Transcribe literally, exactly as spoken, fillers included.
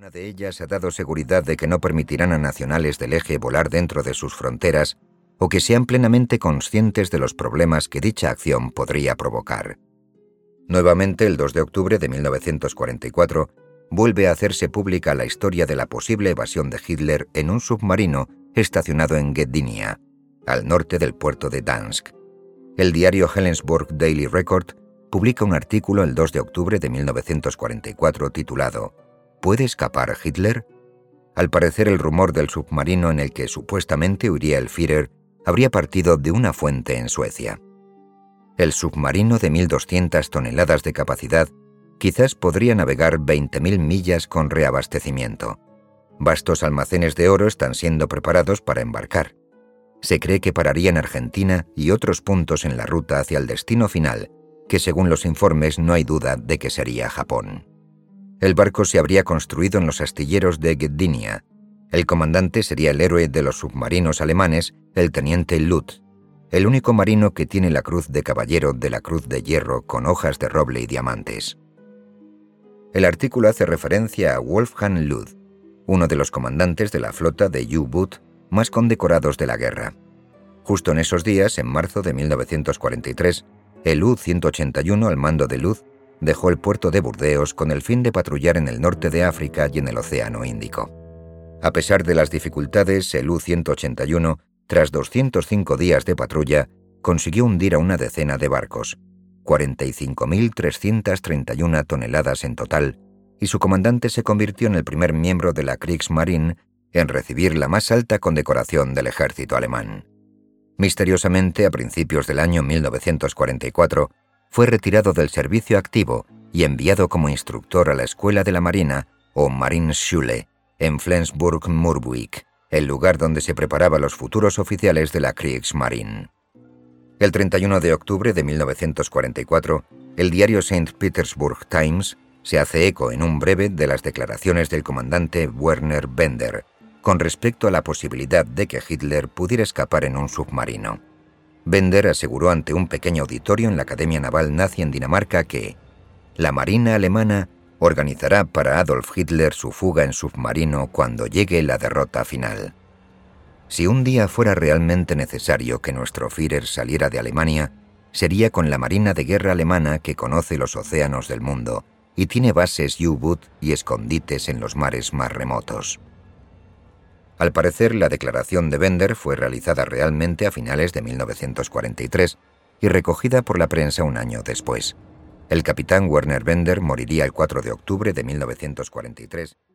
Ninguna de ellas ha dado seguridad de que no permitirán a nacionales del eje volar dentro de sus fronteras o que sean plenamente conscientes de los problemas que dicha acción podría provocar. Nuevamente, el dos de octubre de mil novecientos cuarenta y cuatro, vuelve a hacerse pública la historia de la posible evasión de Hitler en un submarino estacionado en Gdynia, al norte del puerto de Gdansk. El diario Helensburgh Daily Record publica un artículo el dos de octubre de mil novecientos cuarenta y cuatro titulado ¿Puede escapar Hitler? Al parecer, el rumor del submarino en el que supuestamente huiría el Führer habría partido de una fuente en Suecia. El submarino de mil doscientas toneladas de capacidad quizás podría navegar veinte mil millas con reabastecimiento. Vastos almacenes de oro están siendo preparados para embarcar. Se cree que pararía en Argentina y otros puntos en la ruta hacia el destino final, que según los informes no hay duda de que sería Japón. El barco se habría construido en los astilleros de Gdynia. El comandante sería el héroe de los submarinos alemanes, el teniente Luth, el único marino que tiene la cruz de caballero de la Cruz de Hierro con hojas de roble y diamantes. El artículo hace referencia a Wolfgang Luth, uno de los comandantes de la flota de U-Boot más condecorados de la guerra. Justo en esos días, en marzo de mil novecientos cuarenta y tres, el U ciento ochenta y uno al mando de Luth dejó el puerto de Burdeos con el fin de patrullar en el norte de África y en el Océano Índico. A pesar de las dificultades, el U ciento ochenta y uno, tras doscientos cinco días de patrulla, consiguió hundir a una decena de barcos, cuarenta y cinco mil trescientas treinta y una toneladas en total, y su comandante se convirtió en el primer miembro de la Kriegsmarine en recibir la más alta condecoración del ejército alemán. Misteriosamente, a principios del año mil novecientos cuarenta y cuatro, fue retirado del servicio activo y enviado como instructor a la Escuela de la Marina, o Marineschule, en Flensburg-Murwik, el lugar donde se preparaba a los futuros oficiales de la Kriegsmarine. El treinta y uno de octubre de mil novecientos cuarenta y cuatro, el diario Saint Petersburg Times se hace eco en un breve de las declaraciones del comandante Werner Bender con respecto a la posibilidad de que Hitler pudiera escapar en un submarino. Bender aseguró ante un pequeño auditorio en la Academia Naval Nazi en Dinamarca que la Marina alemana organizará para Adolf Hitler su fuga en submarino cuando llegue la derrota final. Si un día fuera realmente necesario que nuestro Führer saliera de Alemania, sería con la Marina de Guerra alemana que conoce los océanos del mundo y tiene bases U-Boot y escondites en los mares más remotos. Al parecer, la declaración de Bender fue realizada realmente a finales de mil novecientos cuarenta y tres y recogida por la prensa un año después. El capitán Werner Bender moriría el cuatro de octubre de mil novecientos cuarenta y tres